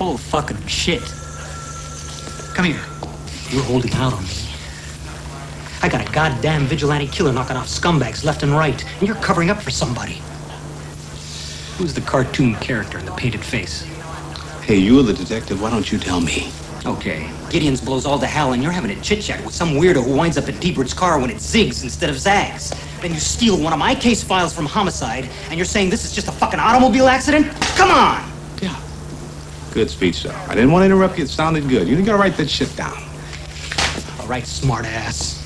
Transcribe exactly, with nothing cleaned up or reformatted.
full of fucking shit. Come here. You're holding out on me. I got a goddamn vigilante killer knocking off scumbags left and right, and you're covering up for somebody. Who's the cartoon character in the painted face? Hey, you're the detective. Why don't you tell me? Okay. Gideon's blows all to hell, and you're having a chit-chat with some weirdo who winds up in T-Bird's car when it zigs instead of zags. Then you steal one of my case files from homicide, and you're saying this is just a fucking automobile accident? Come on! Yeah. Good speech, though. I didn't want to interrupt you. It sounded good. You gotta write that shit down. All right, smartass.